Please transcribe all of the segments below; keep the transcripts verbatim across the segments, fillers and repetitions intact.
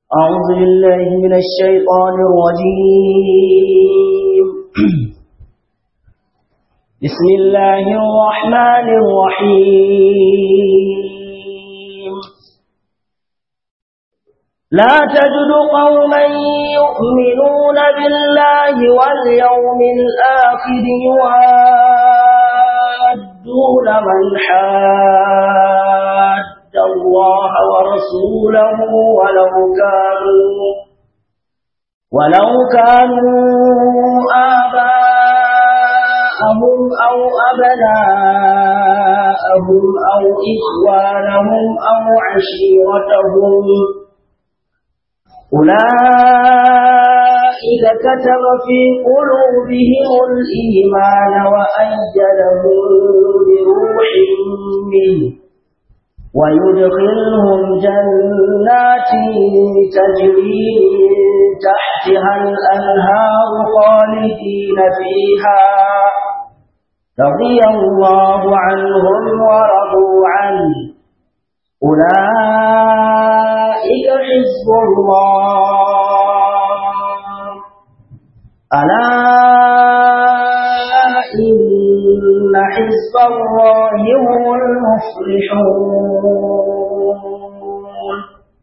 أعوذ بالله من الشيطان الرجيم بسم الله الرحمن الرحيم لا تجد قوما يؤمنون بالله واليوم الآخر يوادون من حاد الله ورسوله ولو كانوا ولو كانوا آباءهم أو أبناءهم أو إخوانهم أو عشيرتهم أولئك كتب في قلوبهم الإيمان وأيدهم بروح منه ويدخلهم جنات تجري تحتها الأنهار خالدين فيها رضي الله عنهم ورضوا عنه أولئك حزب الله ألا إن حزب الله هم المفلحون.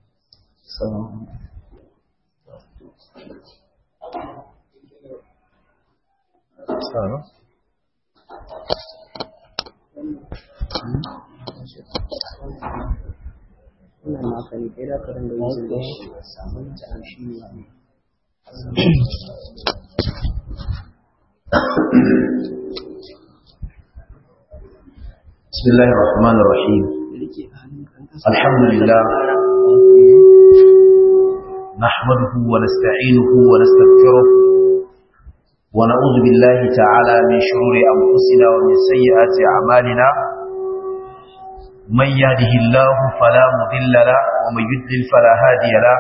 بسم الله الرحمن الرحيم الحمد لله نحمده ونستعينه ونستغفره ونعوذ بالله تعالى من شرور أنفسنا ومن سيئات أعمالنا من يهده الله فلا مضل له ومن يضلل فلا هادي له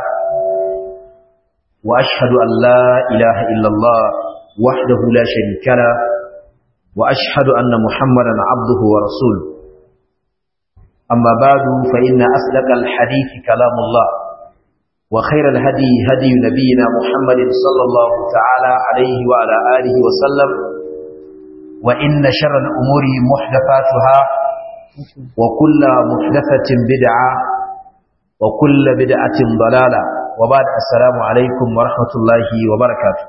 وأشهد أن لا إله إلا الله وحده لا شريك له وأشهد أن محمدا عبده ورسوله أما بعد فإن أصدق الحديث كلام الله وخير الهدي هدي نبينا محمد صلى الله تعالى عليه وعلى آله وسلم وإن شر الأمور محدثاتها وكل محدثة بدعة وكل بدعة ضلالة وبعد السلام عليكم ورحمة الله وبركاته.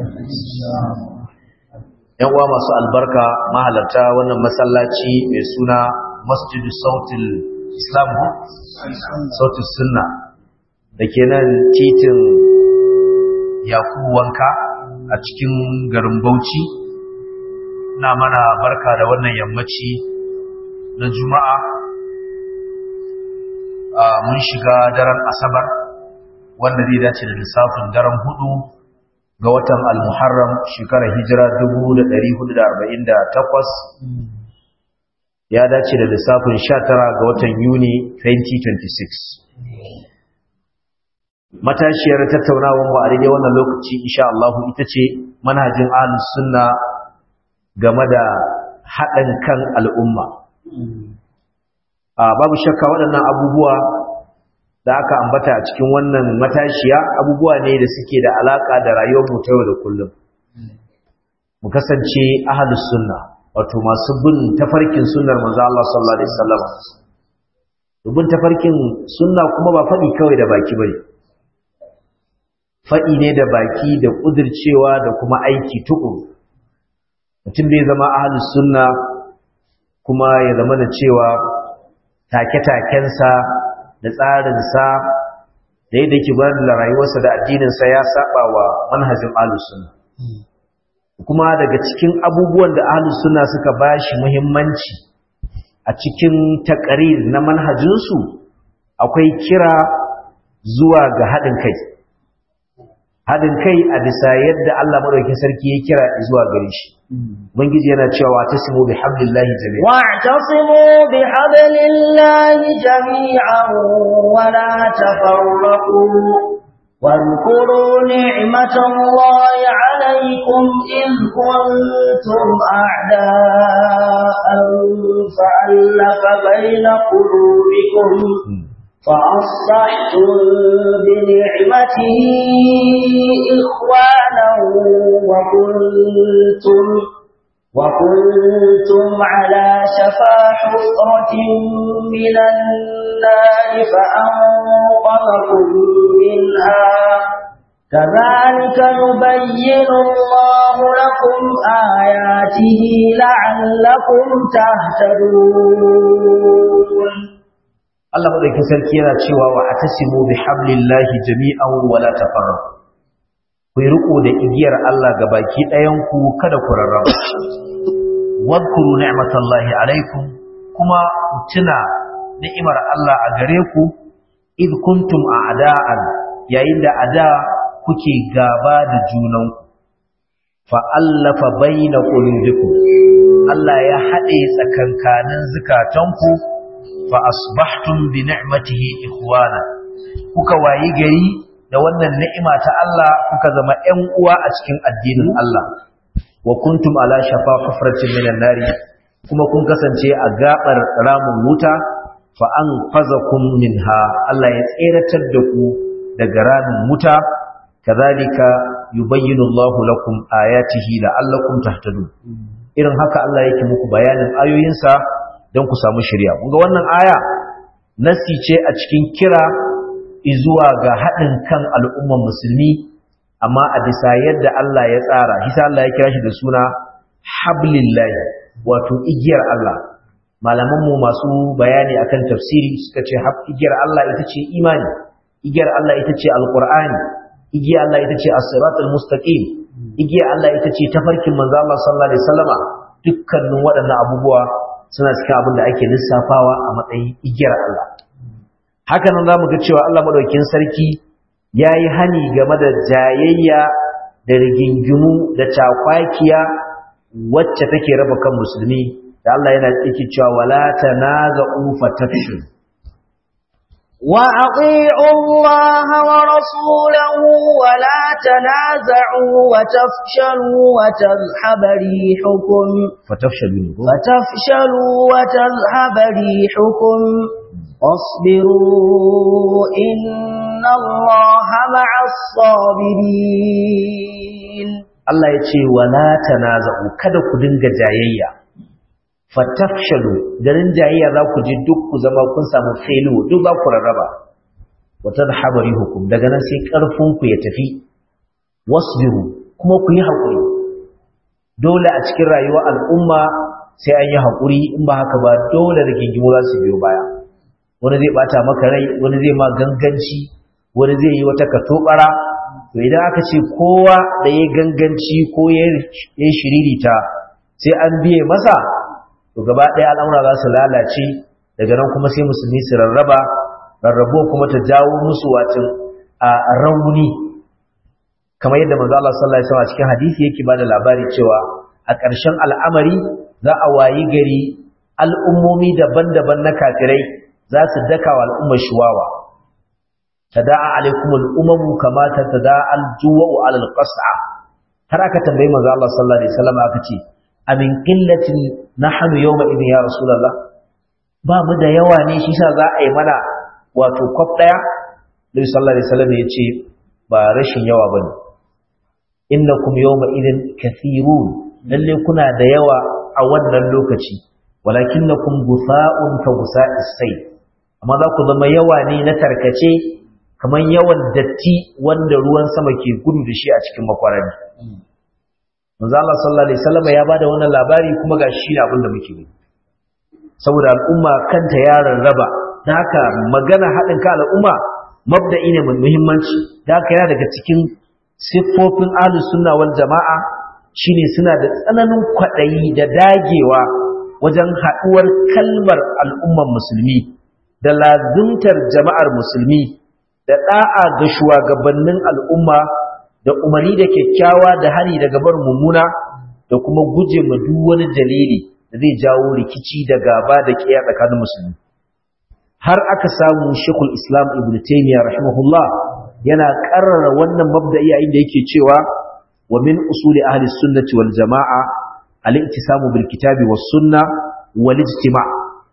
yan uwa masu albarka mahalarta wannan masallaci mai suna Masjidu Sautul Islam Sautul Sunna da ke nan titin Yakubu Wanka a cikin garin Bauchi. Ina mana barka da wannan yammaci na Juma'a. Mun shiga daren Asabar wanda zai dace da lissafin daren hudu ga watan al-Muharram shekarar hijira dubu da ɗari hudu da arba'in da takwas, ya dace da lissafin sha tara ga watan Yuni twenty twenty-six. Matashiyar tattaunawar mu a daidai wannan lokaci insha Allah ita ce manhajin Ahlus Sunna game da haɗin kan al'umma. Babu shakka waɗannan abubuwa da aka ambata a cikin wannan matashiya abubuwa ne da suke da alaka da rayuwar mu ta yau da kullum. Mu kasance ahlus sunna, wato masu bin tafarkin sunnar manzo Allah sallallahu alaihi wasallam. Bin tafarkin sunna kuma ba faɗi kawai da baki bane. Faɗi ne da baki da kudircewa da kuma aiki tukuru. Mutum bai zama ahlus sunna kuma ya zama da cewa take-takensa da tsarinsa da yadda yake gudanar da rayuwarsa da addininsa ya saba wa manhajin ahlus sunna. Kuma daga cikin abubuwan da ahlus sunna suka bashi muhimmanci a cikin taqrir na manhajinsu akwai kira zuwa ga haɗin kai. Haɗin kai a bisa yadda Allah madaukakin sarki ya kira zuwa gare shi. Ubangiji yana cewa tasimu bi hablillahi jami'an wa'tasimu bi hablillahi jami'an wa la tafarraqu واذكروا نعمة الله عليكم إذ كنتم أعداء فألف بين قلوبكم فأصبحتم بنعمته آياته إخوانا وكنتم وكنتم على شفا حفرة من النار فأنقذكم منها كذلك يبين الله لكم آياته لعلكم تهتدون. Allah madaukakin sarki yana cewa wa atasimu bihablillahi jami'an wa la tafarraqu. Ku riko da igiyar Allah ga baki ɗayan ku kada ku rarraba. Wadhkuru ni'matallahi alaikum, kuma tuna ni'imar Allah a gare ku id kuntum a'da'an, yayin da ada kuke gaba da junanku. Fa allafa baina qulubikum, Allah ya haɗe tsakankanin zukatanku. Fa asbahtum bi ni'matihi ikhwana, kuka wayi gari da wannan ni'ima ta Allah kuka zama ƴan uwa a cikin addinin Allah. Wa kuntum ala shafa hufratin minan nari, kuma kun kasance a gabar ramin wuta. Fa anqazakum minha, Allah ya tseratar da ku daga ramin wuta. Kadhalika yubayyinu Allahu lakum ayatihi la'allakum tahtadun. Irin haka Allah yake muku bayanin ayoyinsa don ku samu shari'a. Kun ga wannan aya nasi ce a cikin kira zuwa ga haɗin kan al'umman musulmi, amma a bisa yadda Allah ya tsara. Shi Allah ya kira shi da suna hablillahi, wato igiyar Allah. Malaman mu masu bayani akan tafsiri suka ce igiyar Allah ita ce imani, igiyar Allah ita ce alqur'ani, igiyar Allah ita ce as-siratal mustaqim, igiyar Allah ita ce tafarkin manzo Allah sallallahu alaihi wasallama. Dukkanin waɗannan abubuwa suna cikin abin da ake lissafawa a matsayin igiyar Allah. Haka nan zamu ga cewa Allah madaukakin sarki yayi hani game da jayayya da rigingimu da takwakiya wacce take raba kan musulmi, da Allah yana yake cewa wala tanaza'u fatafshu wa ati'u Allah wa rasulahu wa la tanaza'u wa tafshalu wa tadhhabu rihukum fatafshalu fatafshalu wa tadhhabu rihukum wasbiru inna Allaha ma'as sabirin. Allah ya ce wala tanaza'u, kada ku dinga jayayya. Fatafshalu, garin jayayya za ku ji duk ku zama kun samu failu, duk za ku rarraba. Wa tadhhabu rihukum, daga nan sai karfin ku ya tafi. Wasbiru, kuma ku yi hakuri. Dole a cikin rayuwar al'umma sai an yi hakuri, in ba haka ba dole da gingimu za su biyo baya. Wani zai bata maka rai, wani zai ma ganganci, wani zai yi wata katobara. To idan aka ce kowa da ya ganganci ko ya shiririta sai an biye masa, to gaba ɗaya al'amura za su lalace. Daga nan kuma sai musulmi su rarraba, rarrabo kuma ta jawo musu watan a rauni, kamar yadda manzo Allah sallallahu alaihi wasallam a cikin hadisi yake bada labari cewa a ƙarshen al'amari za a wayi gari al'ummomi daban-daban na kafirai za su daka wa al'ummar shuwawa. tada'a alaikum al'umamu kama tada'a al-juwa'u 'ala al-qas'a. har aka tambayi manzo Allah sallallahu alaihi wasallam aka ce amin qillatin nahnu yawma idin ya rasulullah, ba mu da yawa ne shi sa za a yi mana wato kwaf daya? Nabi sallallahu alaihi wasallam ya ce ba rashin yawa bane, innakum yawma idin kathirun, lalle kuna da yawa a wannan lokaci, walakinnakum gusa'un ka gusa'is sayl, amma za ku zama yawa ne na tarkace kamar yawan datti wanda ruwan sama ke gudu da shi a cikin makwarari. Manzo Allah sallallahu alaihi wasallam ya bada wannan labari kuma ga shi ne abin da muke yi. Saboda al'umma kanta ya rarraba, da haka magana haɗin ka al'umma mabda'i ne mai muhimmanci. Da haka yana daga cikin siffofin ahlus sunna wal jama'a shine suna da tsananin kwaɗayi da dagewa wajen haɗuwar kalmar al'umman musulmi da lazumtar jama'ar musulmi da da'a ga shugabannin al'umma da umarni da kyakkyawa da hani daga bar mummuna da kuma guje ma duk wani dalili da zai jawo rikici da gaba da kiyaye tsakanin musulmi. Har aka samu Sheikhul Islam Ibn Taymiyyah rahimahullah yana karrara wannan mabda'i inda yake cewa wa min usuli ahli sunnati wal jama'a al-ittisamu bil kitabi was sunnah wal ijtima'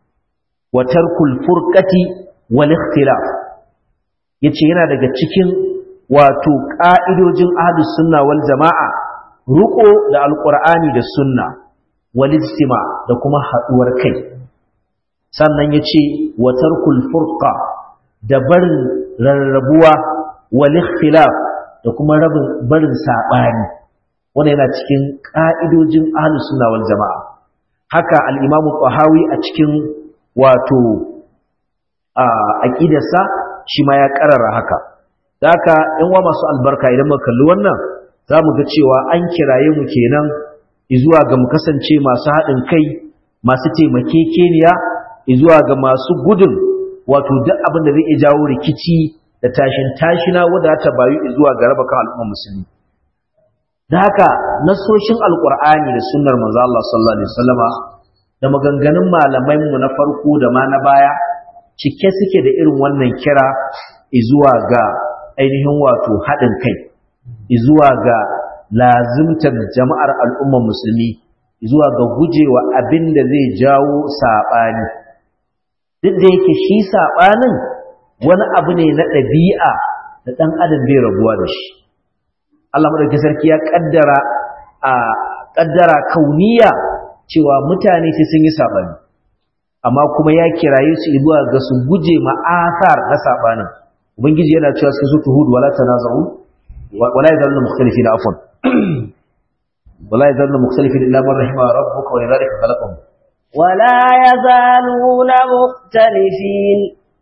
wa tarkul furqati wal ikhtilaf. Yace yana daga cikin wato ƙa'idojin ahlus sunna wal jama'a ruko da alqur'ani da sunna wal istima da kuma haduwar kai. Sannan yace wa tarkul furqa da barin rarrabuwa wal ikhtilaf da kuma rabin barin sabani. Wannan yana cikin ƙa'idojin ahlus sunna wal jama'a. Haka al-Imam Tahawi a cikin wato a aqidarsa shi ma ya karara haka. Da haka ɗan wa masu albarka idan muka kalli wannan zamu ga cewa an kiraye mu kenan zuwa ga mu kasance masu haɗin kai, masu taimakekeniya, zuwa ga masu gudun wato duk abin da zai iya jawo rikici da tashin tashina wanda ta bayu zuwa ga raba kan al'ummar musulmi. Da haka nasoshin alqur'ani da sunnar manzo Allah sallallahu alaihi wasallama da maganganun malamai mu na farko da ma na baya cike suke da irin wannan kira zuwa ga ainihin wato haɗin kai, zuwa ga lazimtar jama'ar al'ummar musulmi, zuwa ga gujewa abin da zai jawo saɓani. Duk da yake shi saɓanin wani abu ne na ɗabi'a da ɗan adam bai rabuwa da shi. Allah madaukakin sarki ya ƙaddara a ƙaddara kauniya cewa mutane sai sun yi saɓani, amma kuma ya kiraye su zuwa ga su guje ma'asar na saɓanin. Ubangiji yana cewa cikin suratul Hud wala tanaza'u wala yadhallu mukhtalifina afwan wala yadhallu mukhtalifina illa man rahima rabbuka wa lidhalika khalaqahum wala yazaluna mukhtalifin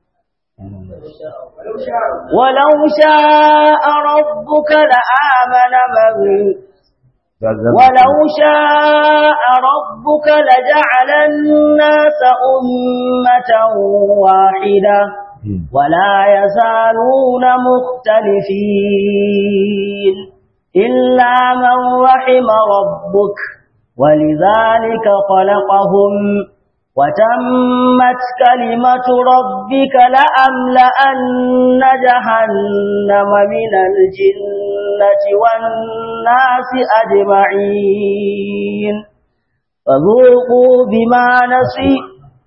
walau sha'a rabbuka la'amana man ولو شاء ربك لجعل الناس أمة واحدة ولا يزالون مختلفين إلا من رحم ربك ولذلك خلقهم وتمت كلمة ربك لأملأن جهنم من الجنة والناس أجمعين فذوقوا بما نسي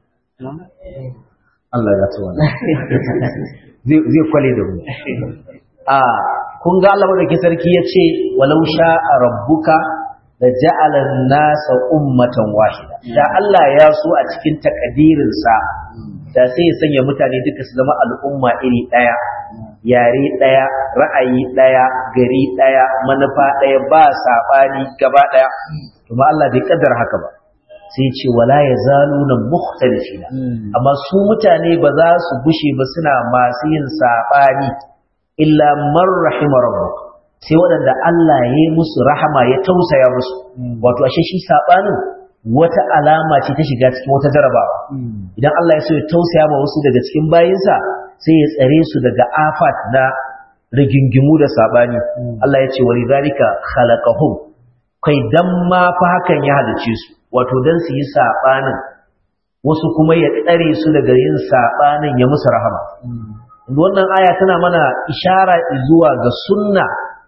Allah ya tsawana zai kwale da mu a kun ga Allah madaukakin sarki yace walau sha'a rabbuka la ja'ala an-nasa ummatan wahida da Allah ya so a cikin takadirin sa da sai ya sanya mutane duka su zama al'umma iri daya, yare daya, ra'ayi daya, gari daya, manufa daya, ba sabani gaba daya. Kuma Allah bai kaddara haka ba, sai ce wala yazaluna mukhtalifina, amma su mutane ba za su gushe ba suna masu yin sabani illa man rahima rabbuk, sai waɗanda Allah ya yi musu rahama ya tausaya musu. Wato ashe shi sabanin wata alama ce ta shiga cikin wata jarabawa. Idan Allah ya so ya tausaya ma wasu daga cikin bayinsa sai ya tsare su daga afat na rigingimu da sabani. Allah ya ce walidhalika khalaqahum, kai dan ma fa hakan ya halice su, wato dan su yi sabanin, wasu kuma ya tsare su daga yin sabanin ya musu rahama. Wannan aya tana mana ishara zuwa ga sunna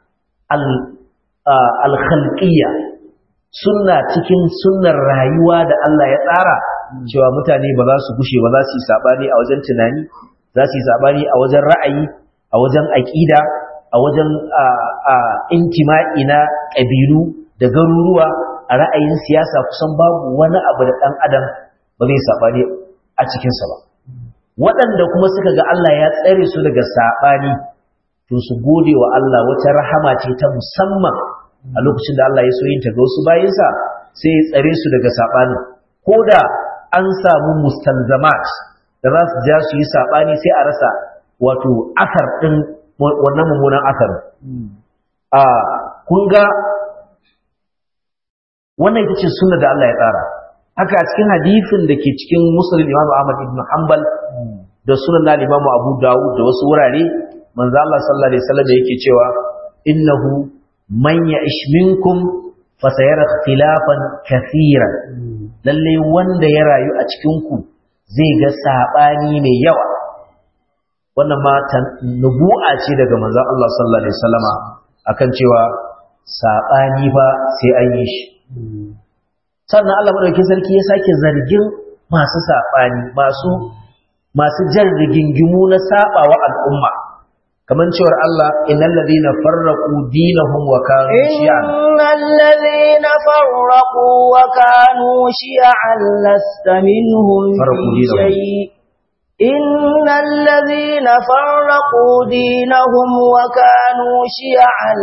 al-khalqiyya, sunna cikin sunnar rayuwa da Allah ya tsara cewa mutane ba za su gushe ba, za su yi sabani a wajen tunani, za su yi sabani a wajen ra'ayi, a wajen aqida, a wajen intima'i na ƙabilu da garuruwa, a ra'ayin siyasa. Kusan babu wani abu da ɗan adam ba zai saɓani a cikinsa ba. Waɗanda kuma suka ga Allah ya tsare su daga saɓani, to su gode wa Allah, wata rahama ce ta musamman a lokacin da Allah ya so yin ta ga wasu bayinsa, sai ya tsare su daga saɓani. Ko da an samu mustalzamat da za su ja su yi saɓani, sai a rasa wato akar ɗin wannan mummunan akar. Kun ga wannan ita ce sunna da Allah ya tsara. Haka a cikin hadisin da ke cikin Musnad Imam Ahmad ibn Hanbal da sunan na Imam Abu Dawud da wasu wurare, manzo Allah sallallahu alaihi wasallam yake cewa innahu man ya'ish minkum fasayara ikhtilafan kathiran, lalle wanda ya rayu a cikin ku zai ga sabani mai yawa. Wannan ma nubu'a ce daga manzo Allah sallallahu alaihi wasallama akan cewa sabani ba sai an yi shi. Sannan Allah madaukakin sarki ya sake zargin masu saɓani, masu masu jan rigingimu na saɓawa al'umma, kaman cewar Allah innal ladina farraqu dinahum wa kanu shi'an innal ladina farraqu wa kanu shi'an lasta minhum fi shay innal ladina farraqu dinahum wa kanu shi'an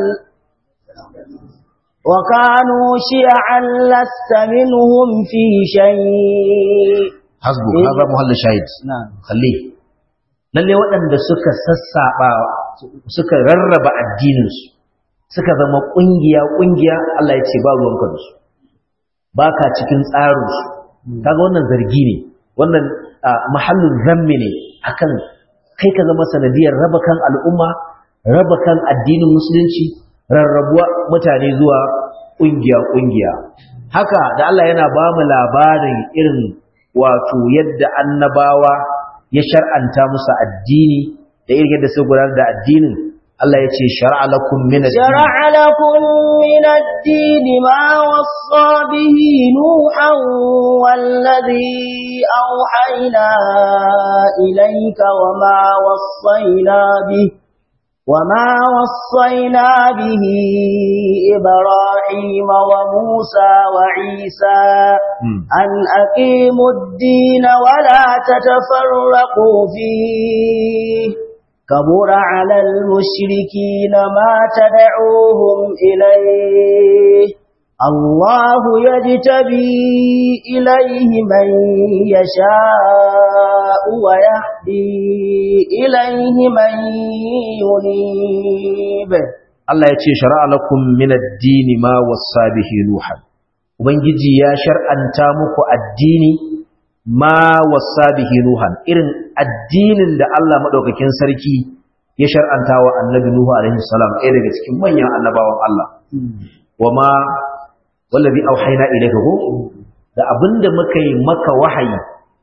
wa kanu shi'an lasta minhum fi shay hasbu hadha muhall shahid na'am khalli lalle waɗanda suka sassaba suka rarraba addininsu suka zama ƙungiya ƙungiya Allah ya ce ba ruwanka da su baka cikin tsarinsu kaga wannan zargi ne wannan mahallin zammi ne akan kai ka zama sanadiyar raba kan al'umma raba kan addinin musulunci rarrabuwa mutane zuwa ƙungiya ƙungiya haka da Allah yana ba mu labarin irin wato yadda annabawa ya shar'anta musu addini da irin yadda suka gudanar da addinin Allah ya ce shar'a lakum min ad-din shar'a lakum min ad-din ma wassa bihi nuhan wallazi awhayna ilayka wa ma wassayna bihi وما وصينا به إبراهيم وموسى وعيسى أن أقيموا الدين ولا تتفرقوا فيه كبر على المشركين ما تدعوهم إليه الله يجتبي إليه من يشاء ويهدي إليه من ينيب Allah ya ce shara'a lakum min ad-din ma wassa bihi nuhan ubangiji ya shar'anta muku addini ma wassa bihi nuhan irin addinin da Allah madaukakin sarki ya shar'anta wa annabi nuhu alaihi salam ɗaya daga cikin manyan annabawan Allah wama wallazi auhayna ilayka ko da abinda muka yi maka wahayi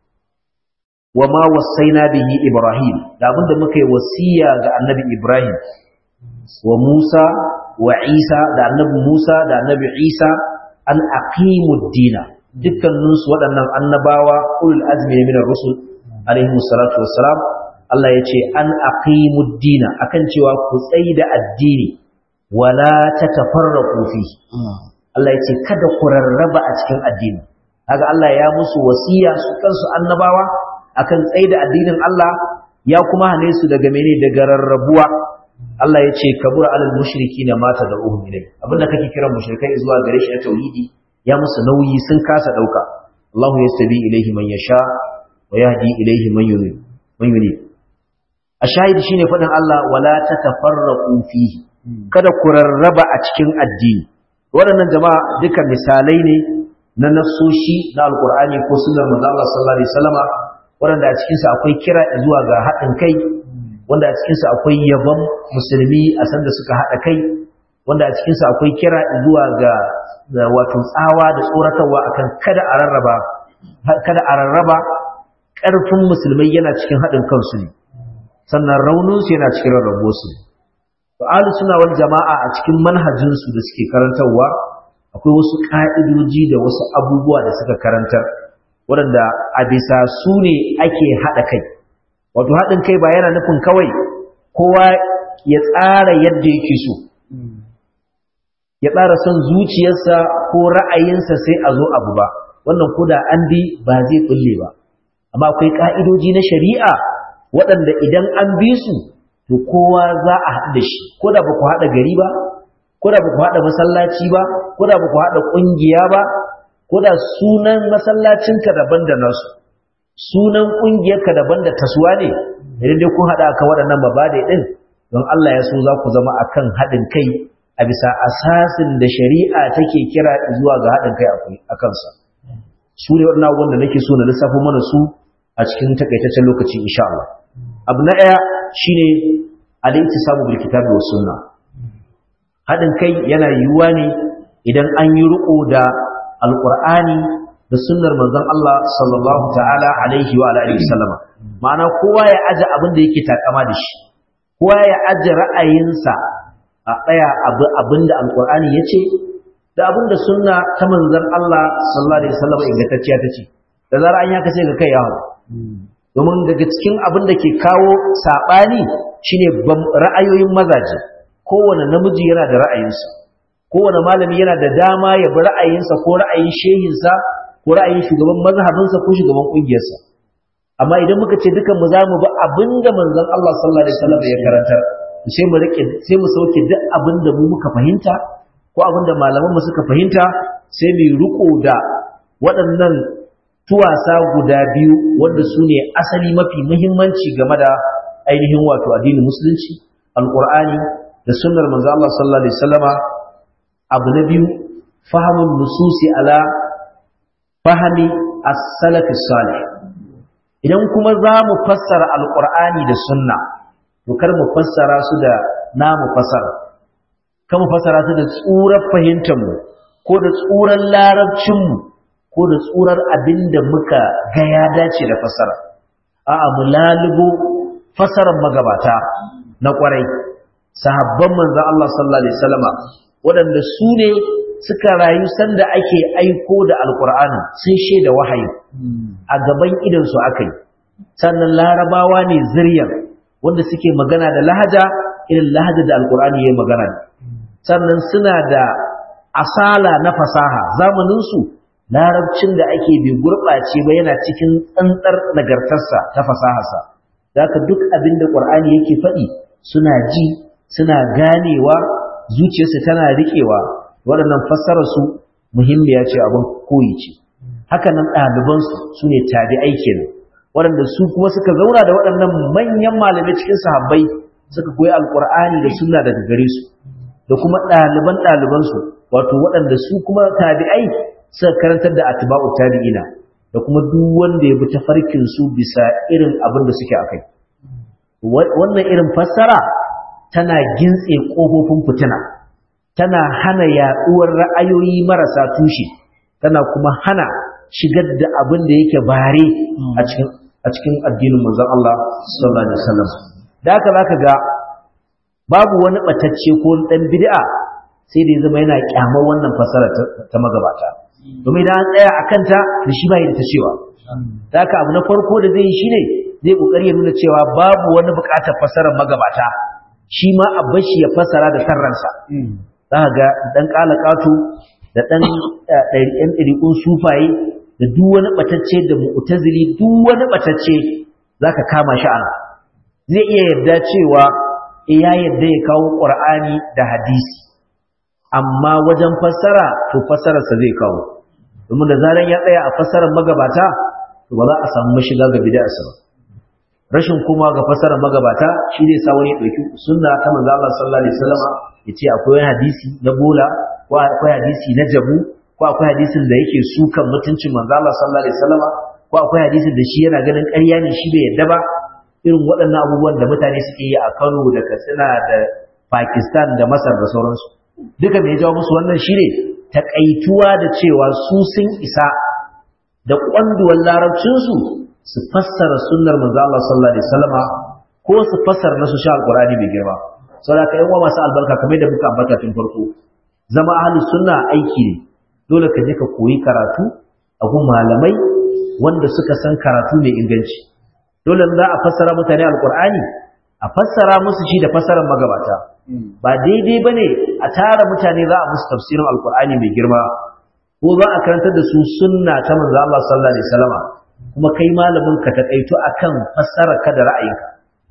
wama wasaina bihi ibrahim da abinda muka yi wasiya ga annabi ibrahim wa Musa wa Isa da annabi Musa da annabi Isa an aqimud dina dukkanin su waɗannan annabawa ulul azmi min ar-rusul alaihi salatu wassalam Allah yace an aqimud dina akan cewa ku tsaida addini wala tatafarraqu fi Allah yace kada ku rarraba a cikin addini kaga Allah ya musu wasiya su kansu annabawa akan tsaida addinin Allah ya kuma hane su daga mene daga rarrabuwa Allah ya ce kabura alal mushriki na mata da uhum ilai abinda kake kiran mushrikai zuwa gare shi na tauhidi ya musu nauyi sun kasa dauka Allahu yastabi ilaihi man yasha wa yahdi ilaihi man yunib man yunib ashahid shine fadin Allah wala tatafarraqu fihi kada ku rarraba a cikin addini waɗannan jama'a duka misalai ne na nasoshi na alqur'ani ko sunnar manzo Allah sallallahu alaihi wasallama waɗanda a cikin su akwai kira zuwa ga haɗin kai wanda a cikinsu akwai yabon musulmi a sanda suka haɗa kai wanda a cikinsu akwai kira zuwa ga wato tsawa da tsoratarwa akan kada a rarraba kada a rarraba ƙarfin musulmai yana cikin haɗin kansu ne sannan rauninsu yana cikin rarrabuwarsu ne to ahlu sunna wal jama'a a cikin manhajinsu da suke karantarwa akwai wasu ka'idoji da wasu abubuwa da suka karantar waɗanda a bisa su ne ake haɗa kai wato haɗin kai ba yana nufin kawai kowa ya tsara yadda yake so ya tsara son zuciyarsa ko ra'ayinsa sai a zo abu ba wannan koda an bi ba zai kulle ba amma akwai ka'idoji na shari'a waɗanda idan an bi su to kowa za a haɗu da shi koda ba ku haɗa gari ba koda ba ku haɗa masallaci ba koda ba ku haɗa ƙungiya ba koda sunan masallacinka daban da nasu sunan ƙungiyarka daban da tasuwa ne idan dai kun haɗa aka waɗannan mabade ɗin don Allah ya so za ku zama akan haɗin kai a bisa asasin da shari'a take kira zuwa ga haɗin kai a kansa su ne waɗannan abubuwan da nake so na lissafo mana su a cikin takaitaccen lokaci insha Allah abu na ɗaya shine al-intisabu bil kitabi was sunna haɗin kai yana yiwuwa ne idan an yi riƙo da alƙur'ani da sunnar manzon Allah sallallahu ta'ala alaihi wa alihi wasallama ma'ana kowa ya aje abin da yake takama da shi kowa ya aje ra'ayinsa a tsaya abu abinda alqur'ani yace da abinda sunna ta manzon Allah sallallahu alaihi wasallama ingantacciya tace da zarar an yaka sai ga kai yawo domin daga cikin abin da ke kawo saɓani shine ra'ayoyin mazaje. Kowane namiji yana da ra'ayinsa, kowane malami yana da dama ya bi ra'ayinsa ko ra'ayin shehinsa ko ra'ayin shugaban mazhabinsa ko shugaban ƙungiyarsa. Amma idan muka ce dukan mu zamu bi abinda manzon Allah sallallahu alaihi wasallam ya karantar, sai mu rike sai mu sauke duk abinda mu muka fahimta ko abinda malaman mu suka fahimta, sai mu riko da waɗannan tuwasa guda biyu wanda su ne asali mafi muhimmanci game da ainihin wato addinin musulunci, alqur'ani da sunnar manzo Allah sallallahu alaihi wasallama. Abu na biyu, fahimul nususi ala fahmi as-salaf as-salih. Idan kuma za mu fassara alqur'ani da sunna, to kar mu fassara su da namu fassara, kar mu fassara su da tsurar fahimtar mu ko da tsurar larabcin mu ko da tsurar abinda muka ga ya dace da fassara. A'a, mu lalubo fassarar magabata na kwarai, sahabban manzo Allah sallallahu alaihi wasallama, waɗanda su ne suka rayu sanda ake aiko da alqur'ani, sun shaida wahayi a gaban idan su akai. Sannan larabawa ne zuriyar wanda suke magana da lahaja irin lahaja da alqur'ani yayin magana. Sannan suna da asala na fasaha, zamanin su larabcin da ake bai gurɓace ba, yana cikin tsantsar nagartarsa ta fasaharsa. Zaka duk abin da Qur'ani yake faɗi suna ji, suna ganewa, zuciyarsu tana riƙewa. Waɗannan fassarar su muhimmiya ce, abin koyi ce. Haka nan ɗalibansu su ne tabi'ai kenan, waɗanda su kuma suka zauna da waɗannan manyan malamai cikin sahabbai, suka koyi alƙur'ani da sunna daga gare su, da kuma ɗaliban ɗalibansu, wato waɗanda su kuma tabi'ai suka karantar da atba'u tabi'ina, da kuma duk wanda ya bi tafarkin su bisa irin abin da suke akai. Wannan irin fassara tana gintse kofofin fitina, tana hana yaduwar ra'ayoyi marasa tushe, tana kuma hana shigar da abin da yake bare a cikin a cikin addinin manzon Allah sallallahu alaihi wasallam. Da haka zaka ga babu wani batacce ko dan bid'a sai da ya zama yana kyamar wannan fassara ta magabata, domin idan an tsaya akan ta da shi bai da ta cewa. Da haka abu na farko da zai yi shine zai kokari ya nuna cewa babu wani bukatar fassarar magabata, shi ma a bashi ya fassara da sarransa. Zaka ga dan kalakatu da dan ɗan ɗariƙun sufaye da duk wani batacce da mu'tazili, duk wani batacce zaka kama shi ana zai iya yarda cewa eh ya yarda ya kawo Qur'ani da hadisi, amma wajen fassara to fassararsa zai kawo, domin da zaran ya tsaya a fassarar magabata to ba za a samu mashiga ga bid'arsa ba. Rashin kuma ga fassarar magabata shi zai sa wani ya dauki sunna ta manzo Allah sallallahu alaihi wasallam ya ce akwai hadisi na bola ko akwai hadisi na jabu ko akwai hadisin da yake sukan mutuncin manzo Allah sallallahu alaihi wasallam ko akwai hadisin da shi yana ganin ƙarya ne, shi bai yadda ba. Irin waɗannan abubuwan da mutane suke yi a Kano da Katsina da Pakistan da Masar da sauransu, duka me ya jawo musu wannan shine takaituwa da cewa su sun isa da kwanduwar larabcin su su fassara sunnar manzo Allah sallallahu alaihi wasallam ko su fassara nasu sha alqur'ani bai girma. Saboda ka yan uwa masu albarka, kamar da muka ambata tun farko, zama ahlus sunna aiki ne. Dole ka je ka koyi karatu a gun malamai wanda suka san karatu mai inganci. Dole za a fassara mutane alqur'ani a fassara musu shi da fassarar magabata. Ba daidai bane a tara mutane za a musu tafsirin alqur'ani mai girma ko za a karantar da su sunna ta manzo Allah sallallahu alaihi wasallam, kuma kai malamin ka takaitu akan fassarar ka da ra'ayinka,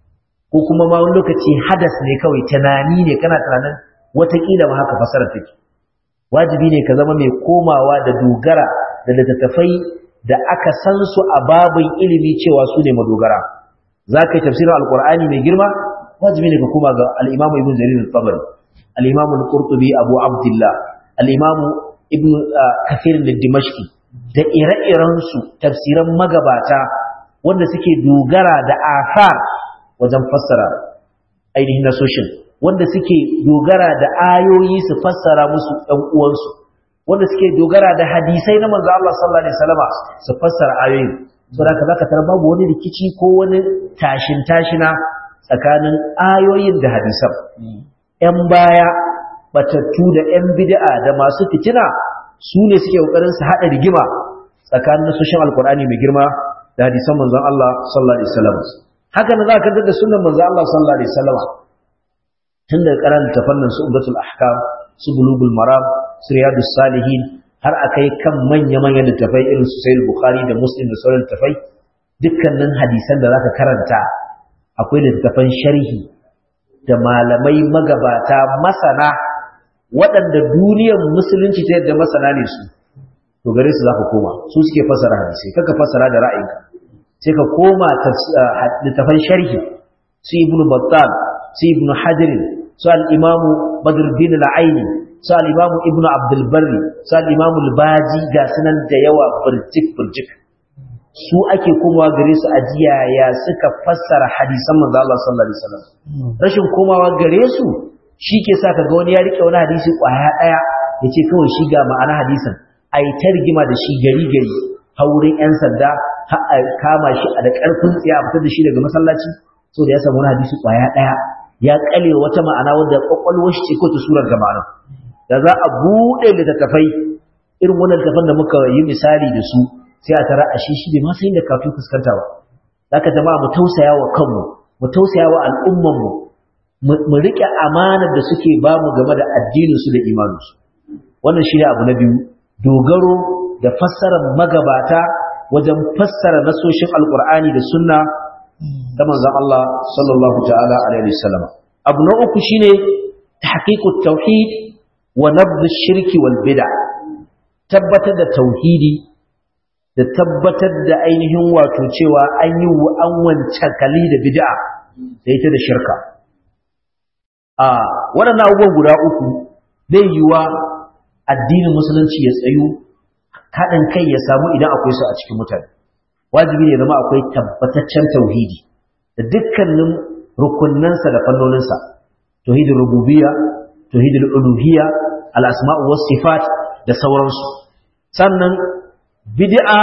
ko kuma ma wani lokaci hadas ne kawai, tunani ne, kana tunanin watakila ma haka fassarar take. Wajibi ne ka zama mai komawa da dogara da littattafai da aka san su a babin ilimi cewa su ne madogara. Za ka yi tafsirin alkur'ani mai girma, wajibi ne ka koma ga al'imamu ibn jarir al-tabari, al'imamu al-qurtubi abu abdullah, al'imamu ibn kathir al-dimashqi da ire-irensu tafsiran magabata wanda suke dogara da athar wajen fassara ainihin nasoshin, wanda suke dogara da ayoyi su fassara musu ɗan uwansu, wanda suke dogara da hadisai na manzo Allah sallallahu alaihi wasallam su fassara ayoyin. Saboda haka zaka tarar babu wani rikici ko wani tashin tashina tsakanin ayoyin da hadisan. Ƴan baya batattu da ƴan bid'a da masu fitina su ne suke kokarin su hada rigima tsakanin nasoshin alqur'ani mai girma da hadisan manzon Allah sallallahu alaihi wasallam haka ne za ka karantar da sunnar manzon Allah sallallahu alaihi wasallam tun daga karanta tafannin su umdatul ahkam su bulugul maram su riyadus salihin har akai kan manya manyan littafai irin su sahih bukhari da muslim da sauran littafai dukkanin hadisan da zaka karanta akwai littafan sharhi da malamai magabata masana waɗanda duniyar musulunci ta yadda masana ne su to gare su zaka koma su suke fasara hadisi kaka fasara da ra'ayinka sai ka koma littafan sharhi su ibnu battal su ibnu hajar su al-imamu badruddin al-aini su al-imamu ibnu abdul barri su al-imamu al-baji ga sunan da yawa burjik burjik su ake komawa gare su ajiya ya suka fassara hadisan manzo Allah sallallahu alaihi wasallam rashin komawa gare su shike sa kaga wani ya rike wani hadisi kwaya daya yace kawai shi ga ma'ana hadisin ai ta rigima da shi gari gari haurin yan sanda har a kama shi a da karfin tsiya a fitar da shi daga masallaci so da ya samu wani hadisi kwaya daya ya kale wata ma'ana wanda kwakwalwar shi ce ko ta surar ga ma'ana da za a bude littattafai irin wannan littattafan da muka yi misali da su sai a tara a shi shi bai ma san inda kafin fuskanta ba zaka jama'a mu tausaya wa kanmu mu tausaya wa al'umman mu mu rike amanar da suke ba mu game da addinin su da imanin su wannan shine abu na biyu dogaro da fassarar magabata wajen fassara nasoshin alqur'ani da sunna da manzon Allah sallallahu ta'ala alaihi wasallam abu na uku shine tahqiqut tauhid wa nabdh ash-shirki wal bid'ah tabbatar da tauhidi da tabbatar da ainihin wato cewa an yi an wancan kali da bid'a da ita da shirka a waɗannan abubuwan guda uku zai yiwa addinin musulunci ya tsayu haɗin kai ya samu idan akwai su a cikin mutane wajibi ne zama akwai tabbataccen tauhidi da dukkanin rukunnansa da fannoninsa tauhidul rububiyya tauhidul uluhiyya al asma'u was sifat da sauransu sannan bid'a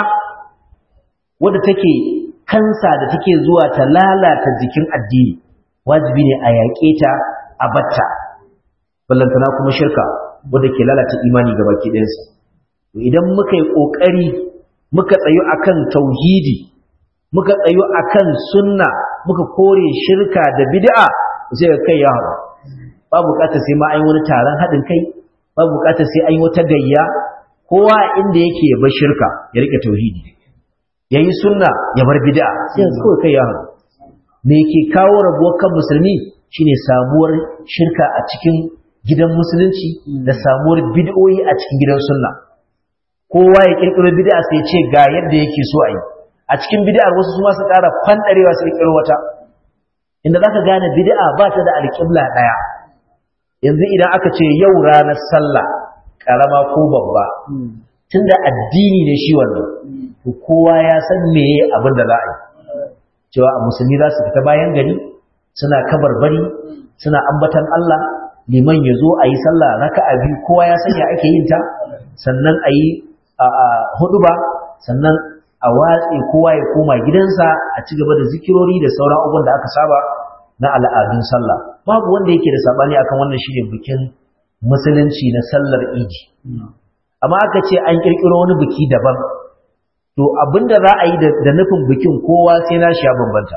wadda take kansa da take zuwa ta lalata jikin addini wajibi ne a yaƙe ta a batta ballantana kuma shirka wadda ke lalata imani ga baki ɗayansa idan muka yi ƙoƙari muka tsayu akan tauhidi muka tsayu akan sunna muka kore shirka da bid'a sai ga kai ya haɗu ba buƙatar sai ma an yi wani taron haɗin kai ba buƙatar sai an yi wata gayya kowa inda yake ya bar shirka ya rike tauhidi yayi sunna ya bar bid'a sai kawai kai ya haɗu me ke kawo rabuwar kan musulmi shine samuwar shirka a cikin gidan musulunci da samuwar bid'o'i a cikin gidan sunna kowa ya kirkiro bid'a sai ya ce ga yadda yake so a yi a cikin bid'ar wasu su ma su ƙara fandarewa su kirkiro wata inda zaka gane bid'a ba ta da alƙibla daya yanzu idan aka ce yau ranar sallah karama ko babba tunda addini ne shi wannan to kowa ya san meye abin da za a yi cewa a musulmi za su fita bayan gari suna kabarbari suna ambatan Allah liman ya zo a yi sallah raka'a biyu kowa ya san ya ake yin ta sannan a yi huduba sannan a watse kowa ya koma gidansa a ci gaba da zikirori da sauran abubuwan da aka saba na al'adun sallah babu wanda yake da sabani akan wannan shine bikin musulunci na sallar idi amma aka ce an kirkiro wani biki daban to abinda za a yi da nufin bikin kowa sai na shi ya bambanta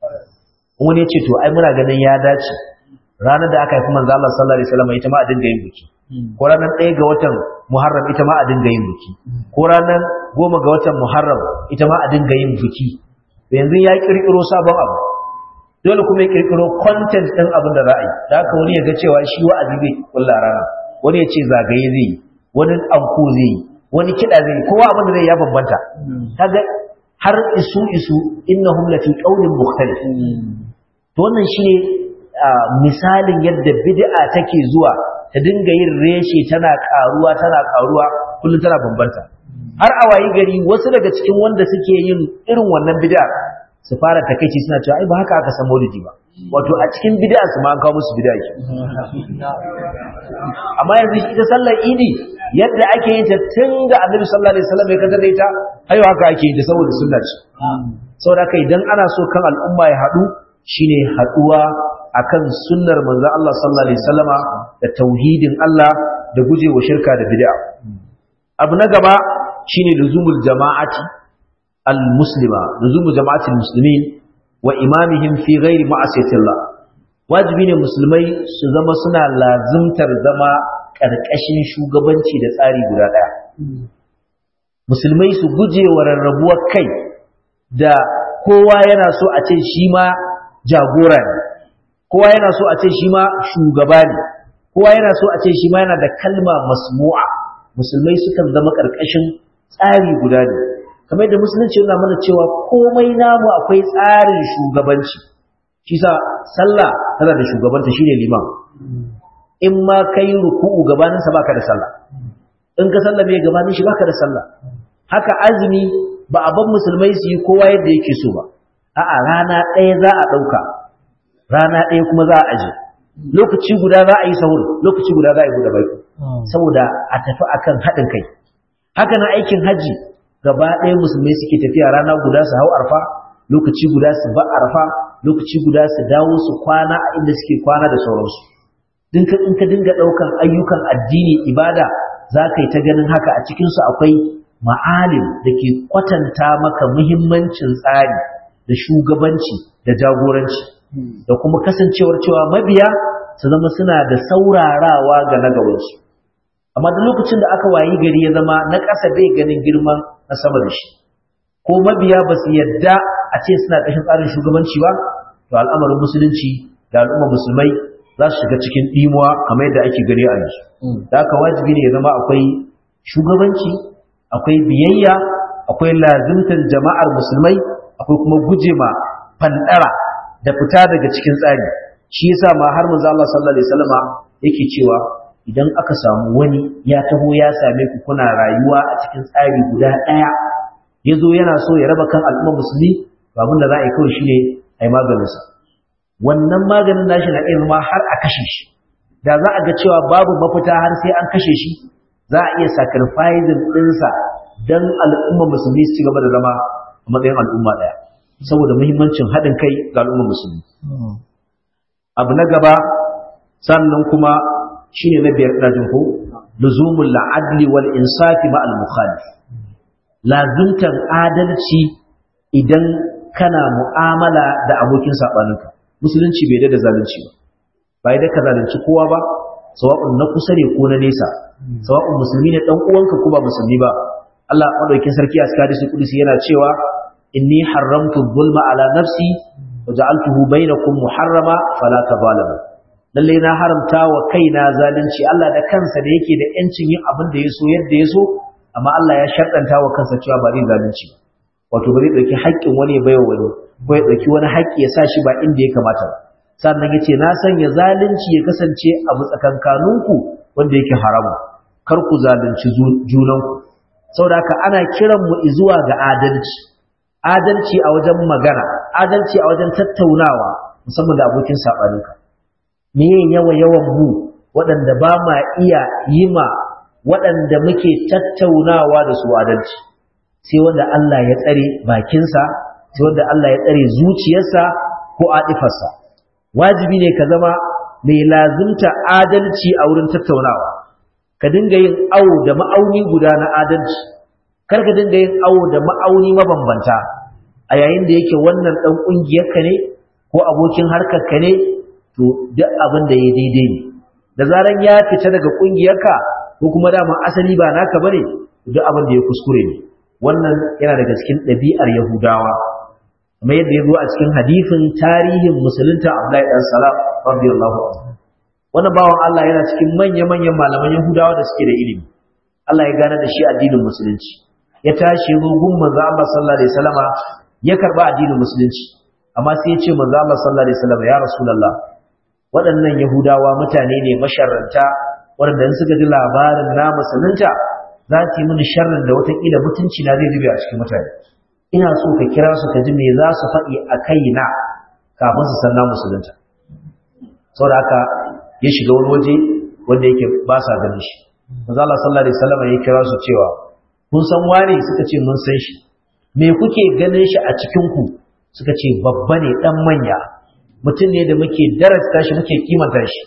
wani ya ce to ai muna ganin ya dace ranar da aka haifi manzo Allah sallallahu alaihi wasallam ita ma a dinga yin biki ko ranar ɗaya ga watan Muharram ita ma a dinga yin biki ko ranar goma ga watan Muharram ita ma a dinga yin biki yanzu ya kirkiro sabon abu dole kuma ya kirkiro content din abin da za a yi da haka wani ya ga cewa shi wa'azi zai kulla rana wani ya ce zagaye zai yi wani anko zai yi wani kiɗa zai yi kowa abin da zai ya bambanta kaga har isu isu innahum lafi qawlin mukhtalif to wannan shine misalin yadda bid'a take zuwa ta dinga yin reshe tana karuwa tana karuwa kullum tana bambanta har a wayi gari wasu daga cikin wanda suke yin irin wannan bid'a su fara takeici suna cewa ai ba haka aka san maulidi ba wato a cikin bid'a su ma an kawo musu bid'a ke amma yanzu ita sallar idi yadda ake yin ta tun da Annabi sallallahu alaihi wasallam ya kaddare ta hayo haka ake yin ta saboda sunna ce saboda haka idan ana so kan al'umma ya hadu shine haduwa akan sunnar manzon Allah sallallahu alaihi wasallama da tauhidin Allah da gujewa shirka da bid'a abu na gaba shine luzumul jama'ati al-muslima luzumu jama'atul muslimin wa imamihim fi ghairi ma'asiyatillah. Wajibi ne musulmai su zama suna lazimtar zama ƙarƙashin shugabanci da tsari guda ɗaya. Musulmai su guje wa rarrabuwar kai da kowa yana so a ce shi ma jagora ne, kowa yana so a ce shi ma shugaba ne, kowa yana so a ce shi ma yana da kalma masmu'a. Musulmai sukan zama ƙarƙashin tsari guda ne, kamar da musulunci yana mana cewa komai namu akwai tsarin shugabanci. Shi sa sallah tana da shugabanta shine liman. In ma kai ruku'u gabanin sa baka da sallah, in ka sallame gabanin shi baka da sallah. Haka azumi ba a ban musulmai su yi kowa yadda yake so ba, a'a rana ɗaya za a ɗauka, rana ɗaya kuma za a aje, lokaci guda za a yi sahur, lokaci guda za a yi buɗe baki, saboda a tafi akan haɗin kai. Haka na aikin haji gaba ɗaya musulmai suke tafiya rana guda su hau arfa, lokaci guda su ba arfa, lokaci guda su dawo su kwana a inda suke kwana da sauransu. In ka dinga ɗaukan ayyukan addini ibada za ka yi ta ganin haka a cikinsu akwai ma'alim da ke kwatanta maka muhimmancin tsari da shugabanci da jagoranci da kuma kasancewar cewa mabiya su zama suna da saurarawa ga na gabansu. Amma da lokacin da aka wayi gari ya zama na ƙasa bai ganin girman na sama da shi, ko mabiya ba su yadda a ce suna ƙashin tsarin shugabanci ba, to al'amarin musulunci da al'ummar musulmai za su shiga cikin ɗimuwa kamar yadda ake gani a yanzu. Da haka wajibi ne ya zama akwai shugabanci, akwai biyayya, akwai lazimtar jama'ar musulmai, akwai kuma guje ma fandara da fita daga cikin tsari. Shi yasa ma har manzo Allah sallallahu alaihi wasallama yake cewa idan aka samu wani ya taho ya same ku kuna rayuwa a cikin tsari guda ɗaya, yazo yana so ya raba kan al'ummar musulmi, to abin da za a yi kawai shine ai maganinsa. Wannan maganin nashi na iya zama har a kashe shi. Da za a ga cewa babu mafita har sai an kashe shi, za a iya sacrificing ɗinsa don al'ummar musulmi su ci gaba da zama a matsayin al'umma ɗaya, saboda muhimmancin haɗin kai ga al'ummar musulmi. Abu na gaba sannan kuma shine na biyar ɗajin ko luzumul adli wal insafi ma'al mukhalif. Lazumtan adalci idan kana mu'amala da abokin saɓaninka. Musulunci bai da zalunci ba, bai da ka zalunci kowa ba, sawa'un na kusa ne ko na nesa, sawa'un musulmi ne dan uwanka ko ba musulmi ba. Allah madaukakin sarki a cikin hadisi kudusi yana cewa inni haramtu dhulma ala nafsi wa ja'altuhu bainakum muharrama fala tadhalamu. Lalle na haramta wa kaina zalunci. Allah da kansa da yake da yancin yin abin da yaso yadda yaso, amma Allah ya sharɗanta wa kansa cewa ba zai zalunci ba. Wato ba zai dauki haƙƙin wani ya baiwa wani, ko ya dauki wani haƙƙi ya sa shi ba inda ya kamata ba. Sannan yace na sanya zalunci ya kasance abu tsakankaninku wanda yake haramu. Kar ku zalunci junanku. Saboda haka ana kiran mu zuwa ga adalci. Adalci a wajen magana, adalci a wajen tattaunawa, musamman da abokin sabaninka. Me yawa yawan mu waɗanda ba ma iya yi ma waɗanda muke tattaunawa da su adalci. Sai wanda Allah ya tsare bakinsa, sai wanda Allah ya tsare zuciyarsa ko adifarsa. Wajibi ne ka zama mai lazimta adalci a wurin tattaunawa. Ka dinga yin awo da ma'auni guda na adalci. Kar ka dinga yin awo da ma'auni mabambanta. A yayin da yake wannan dan kungiyarka ne ko abokin harkarka ne, to duk abin da ya daidai ne. Da zaran ya fita daga kungiyarka ko kuma dama asali ba naka bane, duk abin da ya kuskure ne. Wannan yana daga cikin ɗabi'ar Yahudawa. Kamar yadda ya zo a cikin hadisin tarihin musulunta Abdullahi dan Salam radiyallahu anhu. Wannan bawan Allah yana cikin manya-manyan malaman Yahudawa da suke da ilimi. Allah ya gane da shi addinin musulunci. Ya tashi gun manzo Allah sallallahu alaihi wasallama ya karba addinin musulunci. Amma sai ya ce manzo Allah sallallahu alaihi wasallama ya Rasulullah, waɗannan Yahudawa mutane ne masharranta waɗanda in suka ji labarin na musulunta za su yi mini sharrin da watakila mutunci na zai zube a cikin mutane. Ina so ka kira su ka ji me za su faɗi a kaina kafin su san na musulunta. Saboda haka ya shiga wani waje wanda yake ba sa ganin shi. Manzo Allah sallallahu alaihi wasallam ya kira su cewa kun san wani? Suka ce mun san shi. Me kuke ganin shi a cikin ku? Suka ce babba ne dan manya. Mutum ne da muke darasta shi muke kimanta shi.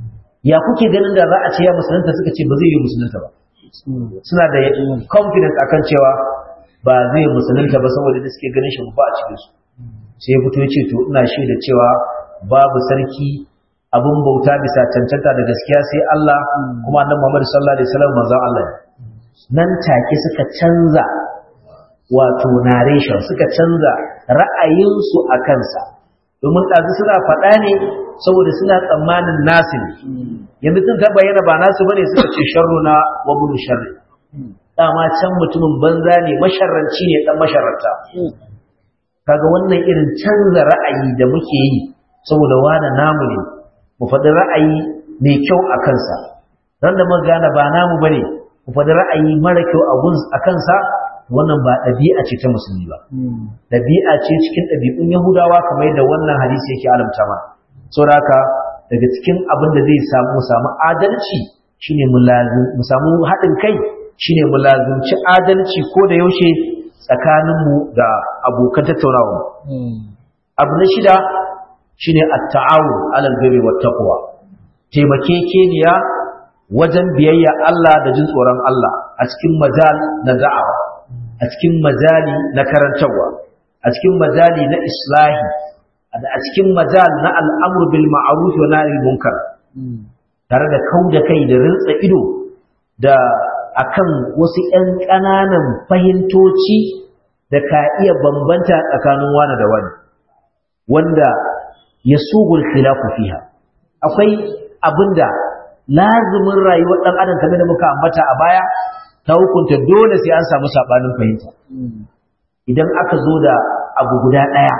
Ya kuke ganin da za a ce ya musulunta? Suka ce ba zai yi musulunta ba. Suna da confidence akan cewa ba zai musulunta ba saboda da suke ganin shi ba a cikin su sai ya fito ya ce to ina shaida cewa babu sarki abun bauta bisa cancanta da gaskiya sai Allah kuma annabi Muhammad sallallahu alaihi wasallam manzon Allah nan take suka canza wato narration suka canza ra'ayinsu a kansa domin ɗazu suna faɗa ne saboda suna tsammanin nasu ne yanzu tun ta bayyana ba nasu bane suka ce sharruna wa bunu sharri dama can mutumin banza ne masharranci ne dan masharranta kaga wannan irin canza ra'ayi da muke yi saboda wani namu ne mu faɗi ra'ayi mai kyau a kansa ran da muka gane ba namu bane mu faɗi ra'ayi mara kyau a kansa wannan ba ɗabi'a ce ta musulmi ba ɗabi'a ce cikin ɗabi'un yahudawa kamar yadda wannan hadisi yake alamta ma saboda haka daga cikin abin da zai samu mu samu adalci shine mu lazim mu samu haɗin kai shine mu lazimci adalci ko da yaushe tsakaninmu da abokan tattaunawa abu na shida shine at-ta'awun 'alal birri wat taqwa taimakekeniya wajen biyayya Allah da jin tsoron Allah a cikin majal na da'awa a cikin majali na karantarwa a cikin majali na islahi a cikin majal na al'amru bil ma'ruf wa nahy anil munkar tare da kauda kai da rintsa ido da akan wasu ƴan ƙananan fahimtoci da ka iya bambanta tsakanin wani da wani wanda yasugul khilafu fiha akwai abinda lazumin rayuwar dan adam kamar da muka ambata a baya ta hukunta dole sai an samu sabanin fahimta idan aka zo da abu guda daya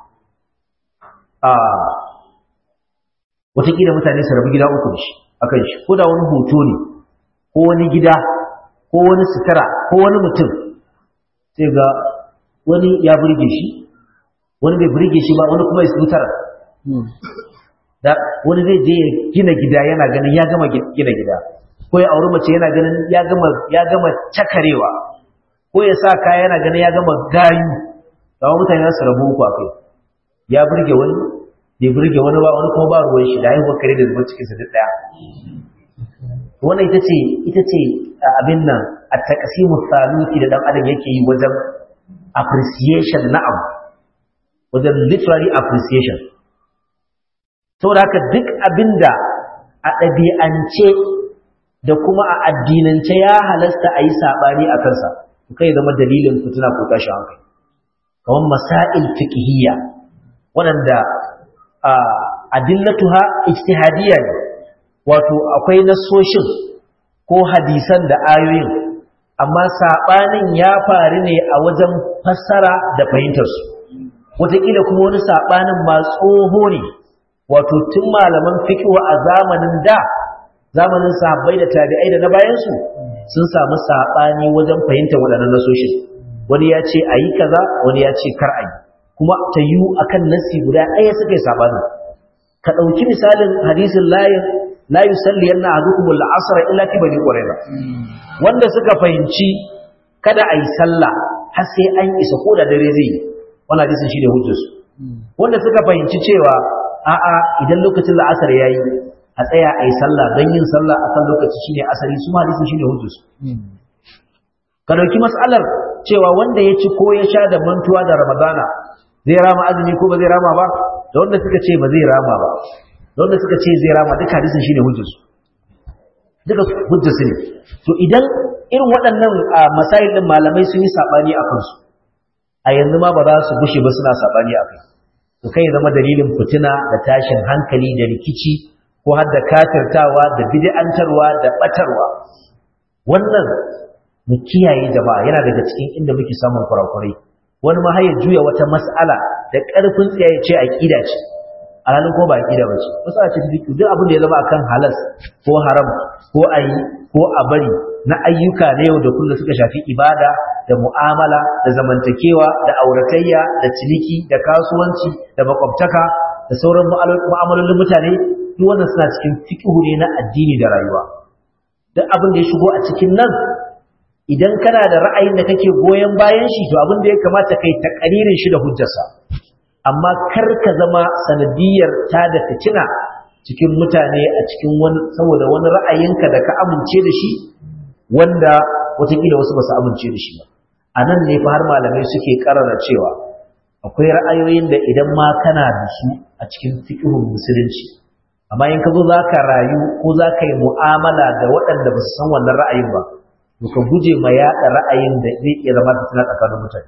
a wataƙila mutane su rabu gida uku da shi akan shi ko da wani hoto ne ko wani gida ko wani sutura ko wani mutum sai ga wani ya burge shi wani bai burge shi ba wani kuma ya sutura da wani zai je gina gida yana ganin ya gama gina gida ko ya auri mace yana ganin ya gama ya gama cakarewa ko ya sa kaya yana ganin ya gama gayu da mutane su rabu uku akai ya burge wani bai burge wani ba wani kuma ba ruwan shi da haihuwar kare da zubar cikin sa duk daya wannan ita ce ita ce abin nan at-taqsimu thaluthi da dan adam yake yi wajen appreciation na abu wajen literary appreciation saboda haka duk abinda a ɗabi'ance da kuma a addinance ya halasta a yi saɓani a kansa kai zama dalilin fitina ko tashin hankali kamar masail fiqhiyya waɗanda adillatuha ijtihadiyya ne wato akwai nasoshin ko hadisan da ayoyin amma saɓanin ya faru ne a wajen fassara da fahimtarsu wataƙila kuma wani saɓanin ma tsoho ne wato tun malaman fiqh a zamanin da zamanin sahabbai da tabi'ai da na bayan su sun samu sabani wajen fahimtar wadannan nasoshin wani ya ce ayi kaza wani ya ce kar ayi kuma ta yu akan nasi guda ɗaya suka yi sabani ka dauki misalin hadisin la la yusalli anna ahadukum al-asr illa fi bani qurayza wanda suka fahimci kada ayi sallah har sai an isa ko da dare zai wannan hadisin shine hujjarsu wanda suka fahimci cewa a'a idan lokacin la'asar yayi a tsaya a yi sallah don yin sallah akan lokaci shine asali su hadisin shine hujjarsu ka dauki mas'alar cewa wanda ya ci ko ya sha da mantuwa da ramadana zai rama azumi ko ba zai rama ba da wanda suka ce ba zai rama ba da wanda suka ce zai rama duka hadisin shine hujjarsu duka hujjarsu ne to idan irin waɗannan masail din malamai sun yi sabani akan su a yanzu ma ba za su gushe ba suna sabani akai to kai zama dalilin fitina da tashin hankali da rikici ko har da kafirtawa da bid'antarwa da batarwa wannan mu kiyaye jama'a yana daga cikin inda muke samun kurakurai wani ma har ya juya wata mas'ala da karfin tsiyaye ce aqida ce alhalin ko ba aqida ba ce mas'ala ce duk duk abin da ya zama akan halas ko haram ko ayi ko a bari na ayyuka na yau da kullum suka shafi ibada da mu'amala da zamantakewa da auratayya da ciniki da kasuwanci da makwabtaka da sauran mu'amalolin mutane duk wannan suna cikin fiqhu ne na addini da rayuwa duk abin da ya shigo a cikin nan idan kana da ra'ayin da kake goyen bayan shi to abin da ya kamata kai takaririn shi da hujjarsa amma kar ka zama sanadiyar ta da fitina cikin mutane a cikin wani saboda wani ra'ayinka da ka amince da shi wanda wataƙila wasu ba su amince da shi ba anan ne fa har malamai suke karara cewa akwai ra'ayoyin da idan ma kana da su a cikin fiqhun musulunci amma in ka zo zaka rayu ko zaka yi mu'amala da waɗanda ba su san wannan ra'ayin ba to ka guje ma yaɗa ra'ayin da zai iya zama fitina tsakanin mutane.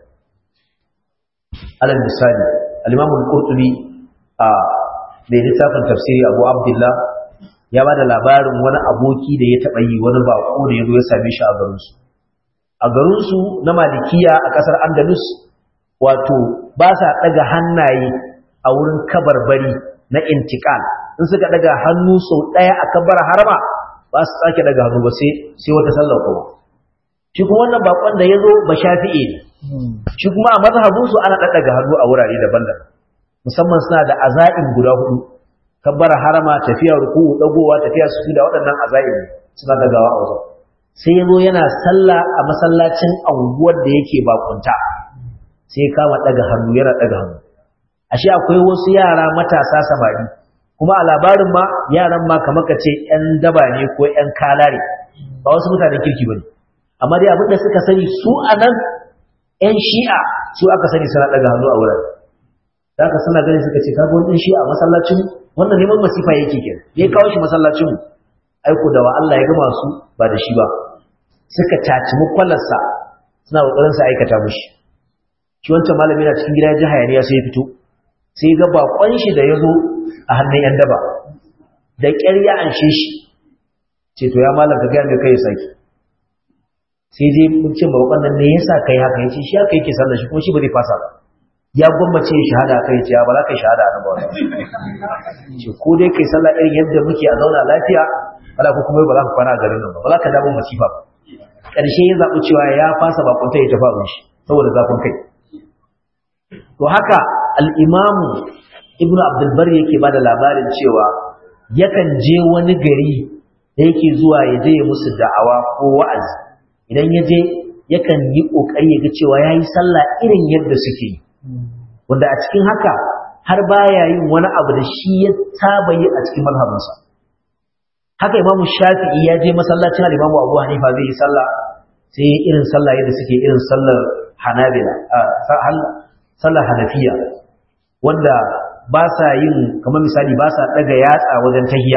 Alal misali al-Imam al-Qurtubi a da littafin tafsiri Abu Abdullah ya ba da labarin wani aboki da ya taɓa yi wani baƙo da ya zo ya same shi a garinsu. A garinsu na Malikiya a ƙasar Andalus wato ba sa ɗaga hannaye a wurin kabarbari na intikal. In suka ɗaga hannu sau ɗaya a kabar harama ba su sake ɗaga hannu ba sai wata sallar kuma. Shi kuma wannan baƙon da ya zo ba shafi'e ne. Shi kuma a mazhabinsu ana ɗaɗɗaga hannu a wurare daban-daban. Musamman suna da aza'in guda hudu. Kabbara harama, tafiya ruku'u, dagowa, tafiya sujuda, waɗannan aza'in suna dagawa a wajen. Sai yazo yana sallah a masallacin anguwar da yake bakunta. Sai kama daga hannu yana daga hannu. Ashe akwai wasu yara matasa samari. Kuma a labarin ma yaran ma kamar kace ƴan daba ne ko ƴan kalare. Ba wasu mutanen kirki bane. Amma dai abin da suka sani su anan ƴan Shi'a su aka sani suna daga hannu a wurin. Da haka suna gani suka ce kaga wannan Shi'a masallacin wannan neman masifa yake kenan ya kawo shi masallacin mu aiko da wa Allah ya gama su ba da shi ba suka taci mukwalarsa suna kokarin sa aikata mishi shi wancan malami na cikin gida ya ji hayaniya sai ya fito sai ga bakon shi da yazo a hannun yan daba da ƙyar ya anshe shi ce to ya malam ka ga me kai saki sai dai mun ce bakon nan ne yasa kai haka yace shi haka yake sallar shi kuma shi ba zai fasa ba ya gwammace shahada kai ce ba za ka yi shahada nan ba wannan ce ko dai kai sallah irin yadda muke a zauna lafiya wala ko kuma ba za ka kwana a garin nan ba ba za ka damu masifa ba karshe ya zabi cewa ya fasa bakunta ya tafi abin shi saboda zafin kai to haka al-Imam Ibn Abdul Barr yake bada labarin cewa yakan je wani gari da yake zuwa ya je musu da'awa ko wa'azi idan ya je yakan yi kokari ya ga cewa yayi sallah irin yadda suke yi wanda a cikin haka har baya yin wani abu da shi ya saba yi a cikin mazhabinsa haka Imam Shafi'i ya je masallacin Imam Abu Hanifa zai yi sallah sai irin sallah yadda suke irin sallar Hanabila sallar Hanafiya wanda ba sa yin kamar misali ba sa daga yatsa wajen tahiyya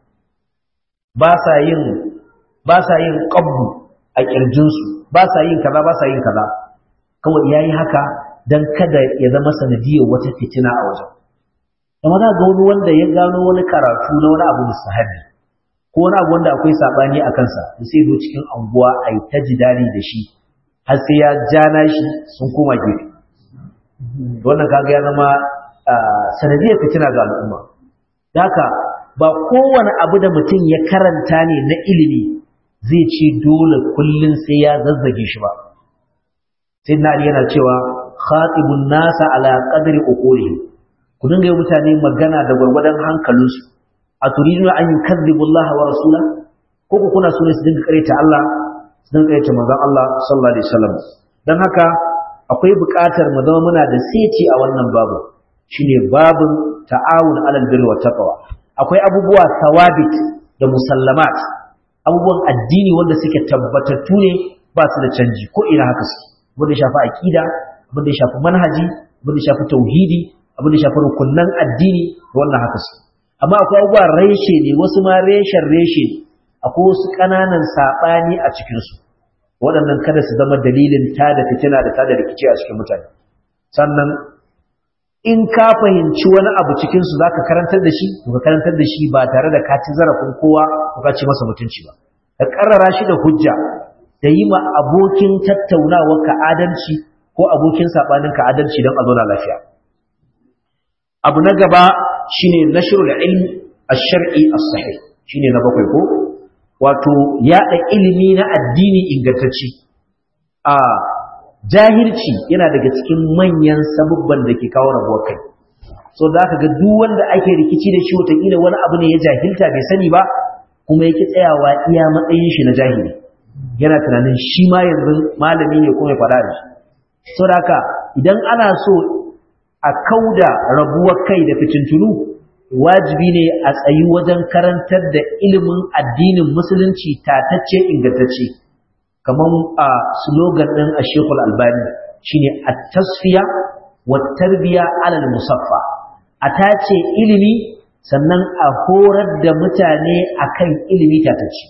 ba sa yin ba sa yin qabdu a kirjinsu ba sa yin kaza ba sa yin kaza kawai yayi haka dan kada ya zama sanadiyar wata fitina a wajen amma za ga wani wanda ya gano wani karatu na wani abu mustahabi ko wani abu wanda akwai sabani a kansa sai zo cikin anguwa ai ta jidali da shi har sai ya jana shi sun koma gefe wannan kaga ya zama sanadiyar fitina ga al'umma haka ba kowane abu da mutum ya karanta ne na ilimi zai ce dole kullun sai ya zazzage shi ba sai na yana cewa khatibun nasa ala qadri uqulihim ku dinga yi mutane magana da gurgurdan hankalinsu a turiduna an yukazzibu Allah wa rasula ko ku kuna so ne su dinga kareta Allah su dinga kareta manzon Allah sallallahu alaihi wasallam dan haka akwai buƙatar mu zama muna da seti a wannan babu shine babun ta'awun alal birri wat taqwa akwai abubuwa thawabit da musallamat abubuwan addini wanda suke tabbatattu ne ba su da canji ko ina haka su wanda shafi aqida abin da ya shafi manhaji abin da ya shafi tauhidi abin da ya shafi rukunnan addini wannan haka su amma akwai abubuwa reshe ne wasu ma reshen reshe ne akwai wasu ƙananan saɓani a cikinsu waɗannan kada su zama dalilin tada fitina da tada rikici a cikin mutane sannan in ka fahimci wani abu cikinsu za ka karantar da shi to ka karantar da shi ba tare da ka ci zarafin kowa ko ka ci masa mutunci ba ka karrara shi da hujja da yi ma abokin tattaunawar ka adalci ko abokin sabanin ka adalci don a zauna lafiya abu na gaba shine nashrul ilm ash-shar'i as-sahih shine na bakwai ko wato yaɗa ilimi na addini ingantacce a jahilci yana daga cikin manyan sabubban da ke kawo rabuwar kai so da aka ga duk wanda ake rikici da shi wataƙila wani abu ne ya jahilta bai sani ba kuma yake tsayawa iya matsayin shi na jahili yana tunanin shi ma yanzu malami ne kuma ya faɗa da shi so da haka idan ana so a kauda rabuwar kai da fitintunu wajibi ne a tsayi wajen karantar da ilimin addinin musulunci tatacce ingantacce kaman a slogan din Sheikh Al-Albani shine at-tasfiya wat-tarbiya 'ala al-musaffa, a tace ilimi sannan a horar da mutane akan ilimi tatacce.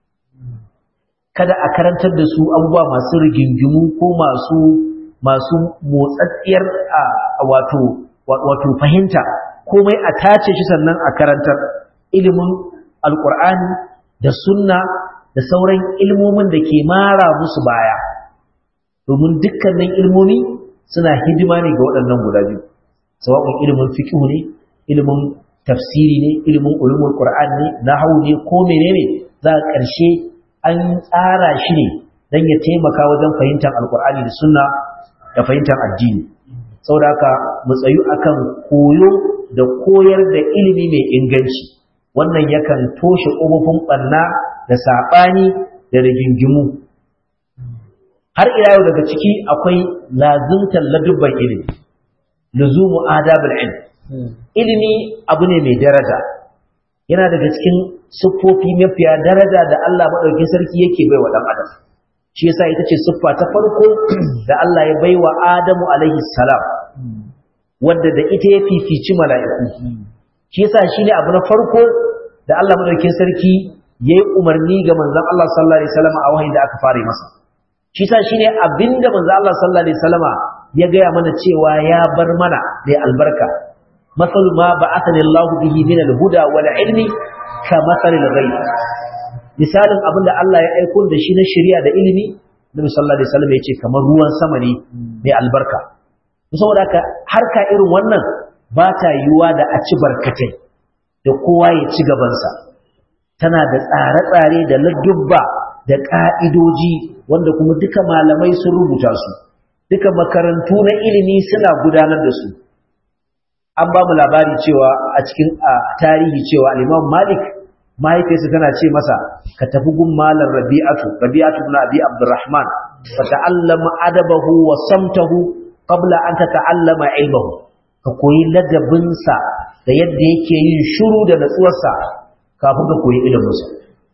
Kada a karantar da su abubuwa masu rigingimu ko masu masu motsatsiyar wato wato fahimta, komai a tace shi sannan a karantar ilimin alqur'ani da sunna da sauran ilmomin da ke mara musu baya, domin dukkanin ilmomi suna hidima ne ga waɗannan guda biyu, sawa'un ilimin fiqh ne, ilimin tafsiri ne, ilimin ulumul qur'an ne, nahwu ne, ko menene za a ƙarshe an tsara shi ne dan ya taimaka wajen fahimtar alqur'ani da sunna da fahimtar addini. Saboda haka mu tsayu akan koyo da koyar da ilimi mai inganci, wannan yakan toshe ƙofofin ɓanna da saɓani da rigingimu. Har ila yau daga ciki akwai lazimtar ladubban ilimi, luzumu adabul ilm. Ilimi abu ne mai daraja, yana daga cikin siffofi mafiya daraja da Allah madaukakin sarki yake baiwa dan adam. Shi yasa ita ce siffa ta farko da Allah ya baiwa Adamu alaihi salam, wanda da ita ya fifici mala'iku. Shi yasa shine abu na farko da Allah madaukakin sarki yayi umarni ga manzon Allah sallallahu alaihi wasallam a wahayin da aka fara masa. Shi yasa shine abinda manzon Allah sallallahu alaihi wasallama ya gaya mana cewa ya bar mana da albarka. Masalu ma ba'athani Allah bihi min al-huda wal ilmi ka masalil ghayb. Misalin abinda Allah ya aiko da shi na shari'a da ilimi, Nabi sallallahu alaihi wasallam yace kamar ruwan sama ne mai albarka. Saboda haka harka irin wannan ba ta yiwuwa da a ci barkatai da kowa ya ci gabansa. Tana da tsare-tsare da ladubba da ka'idoji wanda kuma duka malamai sun rubuta su, duka makarantu na ilimi suna gudanar da su. An ba mu labari cewa a cikin tarihi cewa al-Imam Malik mahaifiyarsa tana ce masa ka tafi gun malam Rabi'atu Rabi'atu ibn Abi Abdurrahman fa ta'allama adabahu wa samtahu qabla an tata'allama ilmahu, ka koyi ladabinsa da yadda yake yin shiru da natsuwarsa kafin ka koyi iliminsa.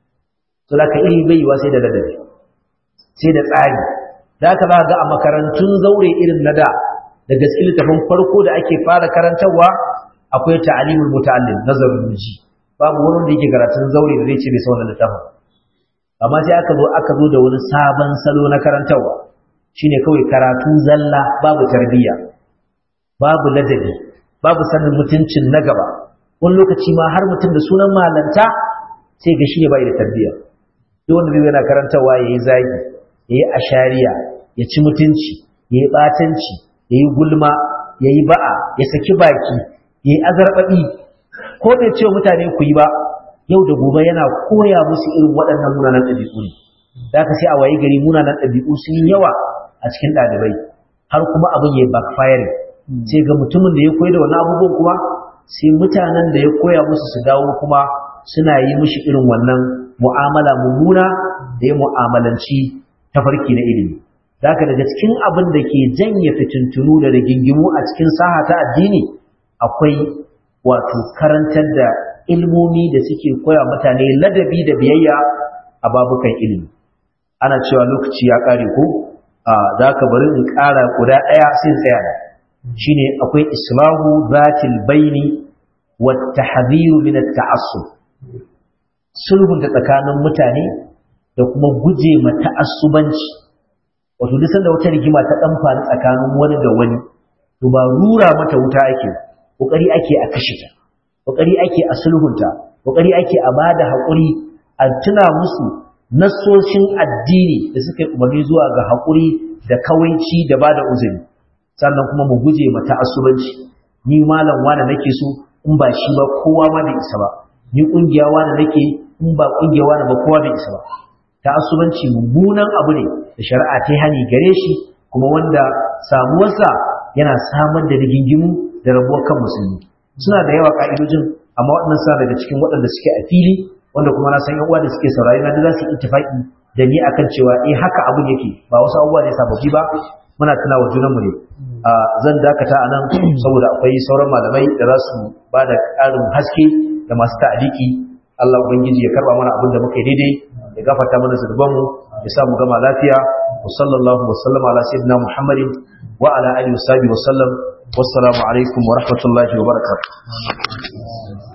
To da ka ilimi bai yiwa sai da ladabi, sai da tsari. Da haka za ga a makarantun zaure irin na da, da gaske littafin farko da ake fara karantarwa akwai ta'alimul muta'allim, nazarul muji. Babu wani da yake karatun zaure da zai ce bai sauna littafin. Amma sai aka zo aka zo da wani sabon salo na karantarwa, shine kawai karatu zalla, babu tarbiyya, babu ladabi, babu sanin mutuncin na gaba. Wani lokaci ma har mutum da sunan malanta sai ga shi ne bai da tarbiyya. Duk wanda zai yana karantarwa yayi zagi, yayi ashariya, ya ci mutunci, yayi batanci, yayi gulma, yayi ba'a, ya saki baki, yayi azarbabi, ko bai ce mutane ku yi ba, yau da gobe yana koya musu irin waɗannan munanan ɗabi'u ne. Da ka sai a wayi gari munanan ɗabi'u sun yi yawa a cikin ɗalibai, har kuma abin ya backfire. Sai ga mutumin da ya koyi da wannan abubuwan kuma sai mutanen da ya koya musu su dawo kuma suna yi mishi irin wannan mu'amala mummuna da ya mu'amalanci tafarki na ilimi. Da haka daga cikin abin da ke janye fitintunu da rigingimu a cikin saha ta addini akwai wato karantar da ilmomi da suke koya mutane ladabi da biyayya a babukan ilimi. Ana cewa lokaci ya kare ko a da haka bari in ƙara guda ɗaya sai tsaya da shine akwai islahu zatil baini wa tahdhiru min at-ta'assub, sulhun da tsakanin mutane da kuma guje ma ta'assubanci. Wato duk sanda wata rigima ta dan faru tsakanin wani da wani, to ba rura mata wuta ake, kokari ake a kashe ta, kokari ake a sulhunta, kokari ake a bada hakuri, a tuna musu nassoshin addini da suka yi umarni zuwa ga hakuri da kawaici da bada uzuri. Sannan kuma mu guje ma ta'assubanci. Ni malam wani nake so, in ba shi ba kowa ma bai isa ba. Ni kungiya wani nake, in ba kungiya wani ba kowa bai isa ba. Ta'assubanci mummunan abu ne da shari'a ta hani gare shi, kuma wanda samuwarsa yana samar da rigingimu da rabuwar kan musulmi. Suna da yawa ka'idojin, amma waɗannan suna daga cikin waɗanda suke a fili, wanda kuma na san yan uwa da suke saurari na da za su yi ittifaqi da ni akan cewa eh haka abun yake, ba wasu abubuwa ne sababbi ba. Muna tuna wa junanmu ne. Zan dakata a nan saboda akwai sauran malamai da za su ba da ƙarin haske da masu ta'aliki. Allah Ubangiji ya karɓa mana abin da muka yi daidai, ya gafarta mana zunubanmu, ya sa mu gama lafiya. Wa sallallahu wa sallama ala sayyidina Muhammadin wa ala alihi wa sahbihi wa sallam. Wassalamu alaikum wa rahmatullahi wa barakatuh.